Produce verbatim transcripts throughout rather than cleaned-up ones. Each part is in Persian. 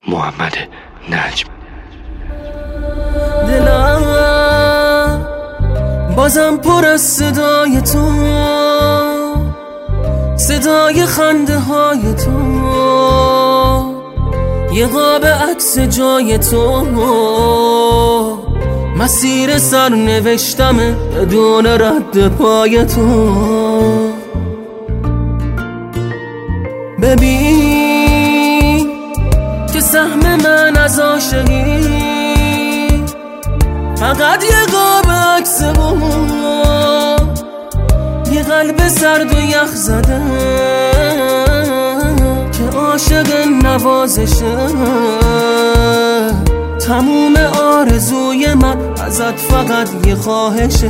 محمد نجم. دلم بازم پر از صدای تو، صدای خنده های تو، یه قاب عکس جای تو، مسیر سر نوشتمه بدون رد پای تو. ببین که سهم من از عاشقی فقط یه قاب عکس بود، یه قلب سرد و یخ زده که عاشق نوازشه. تموم آرزوی من ازت فقط یه خواهشه.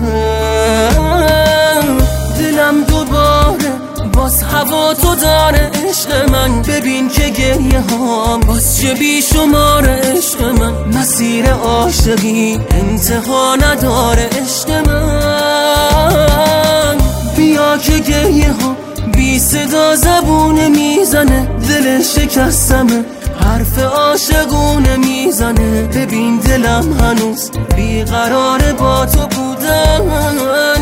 دلم دوباره باز هوا تو داره عشق من، ببین که گریه هام باز چه بی شماره عشق من. مسیر عاشقی انتها نداره عشق من. بیا که گریه ها بی صدا زبونه میزنه، دل شکستمه حرف عاشقونه میزنه. ببین دلم هنوز بیقراره با تو بودن.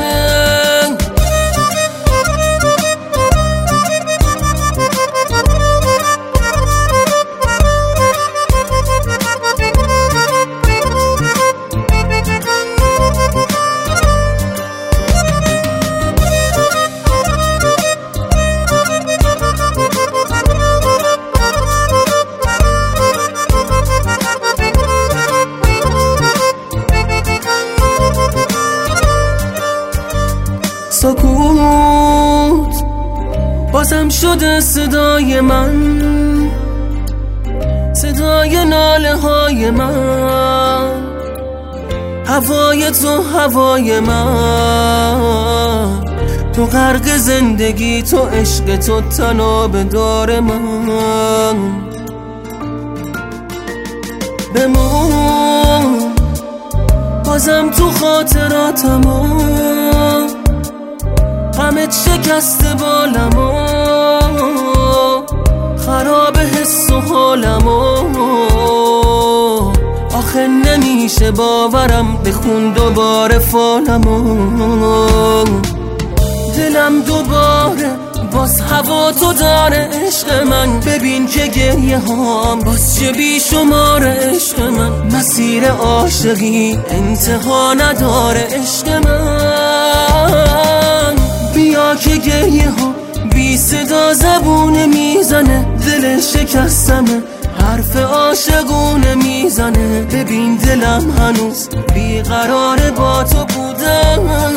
سکوت بازم شده صدای من، صدای ناله های من. هوای تو هوای من، تو غرق زندگی، تو عشق، تو تناب دار من. بمون بازم تو خاطراتم، غمت شکست بالمو، خراب حس و حالمو. آخه نمیشه باورم بخون دوباره فالمو. دلم دوباره باز هوا تو داره عشق من، ببین که گریه هام باز چه بی شماره عشق من. مسیر عاشقی انتها نداره عشق من. بیا که گریه ها بی صدا زبونه میزنه، دل شکستمه حرف عاشقونه میزنه. ببین دلم هنوز بیقراره با تو بودن.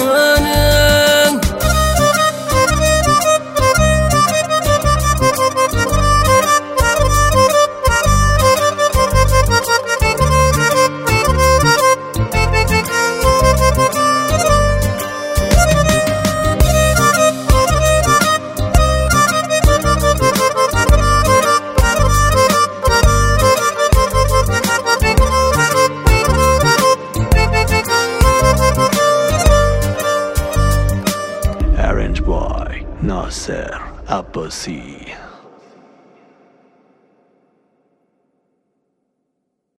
Arranged by Nasser Abbasi.